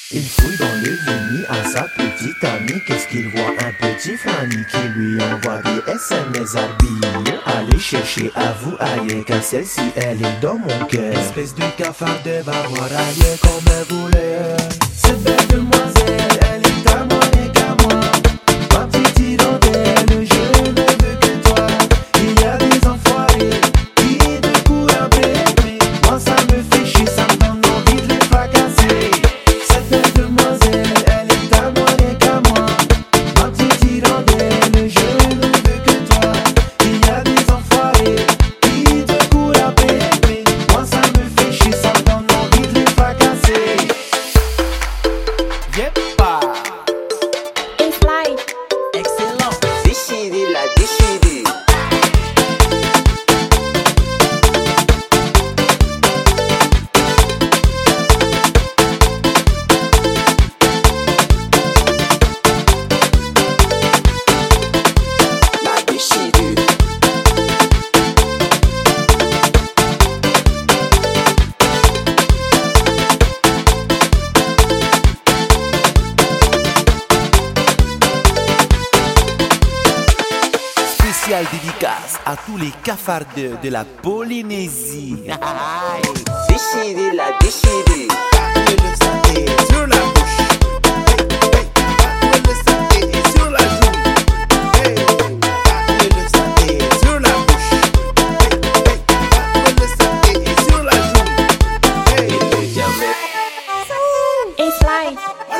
Il fouille dans le Vini à sa petite amie. Qu'est-ce qu'il voit? Un petit Fanny qui lui envoie des SMS habillés. Allez chercher à vous ailleurs, car celle-ci elle est dans mon cœur. Espèce de cafard de voir ailleurs comme elle voulait. Cette belle demoiselle, elle est à moi et qu'à moi. Ma petite hirondelle, je ne veux que toi. Il y a des enfoirés qui te courent après, mais moi ça me fait chier, ça me donne envie de les fracasser. Cette belle demoiselle, elle est à moi et qu'à moi. Ma petite hirondelle, je ne veux que toi. Il y a des enfoirés qui te courent après, mais moi ça me fait chier, ça me donne envie de les fracasser. Yeppa. It's like Excellent, déchiré la déchiré. La déchirure. Spéciale dédicace à tous les cafardeux de la Polynésie. Déchiré la déchirée. Le santé sur la bouche. Le santé sur la joue. Le santé sur la bouche. Le santé sur la joue. Et le diamètre. it's like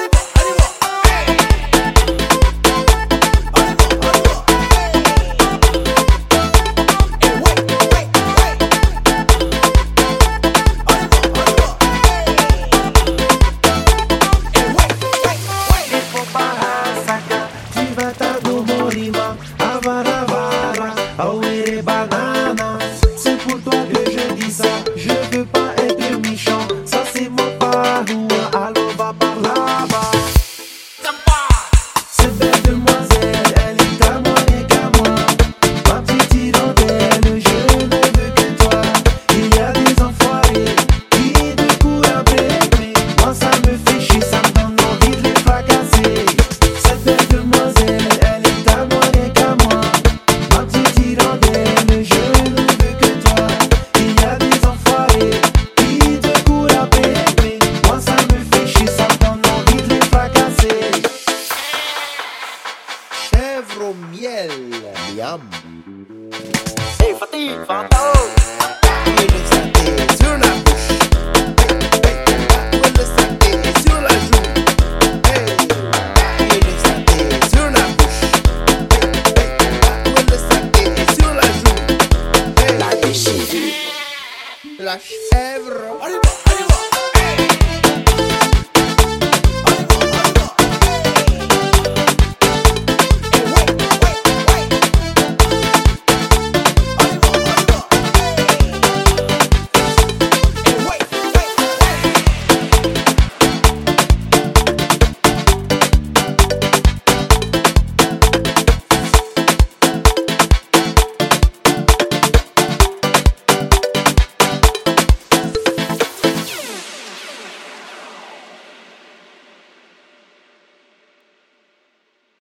C'est pour toi que je dis ça. Je veux pas être méchant. Ça c'est mon parois. Alors va par là-bas. Cette belle demoiselle, elle est à moi et qu'à moi. Ma petite hirondelle, je ne veux que toi. Il y a des enfoirés qui te courent après, mais moi ça me fait chier, ça me donne envie de les fracasser. Cette belle demoiselle, elle est à moi et qu'à moi. Ma petite hirondelle, je ne veux que toi. Il y a des enfoirés qui te courent après, mais moi ça me fait chier, ça me donne envie de les fracasser. Chèvre au miel. Miam. Hey Fatih, fantôme. Le santé sur la bouche. Le santé sur la joue. Le santé sur la bouche. Le santé sur la joue. La déchirure. La chèvre.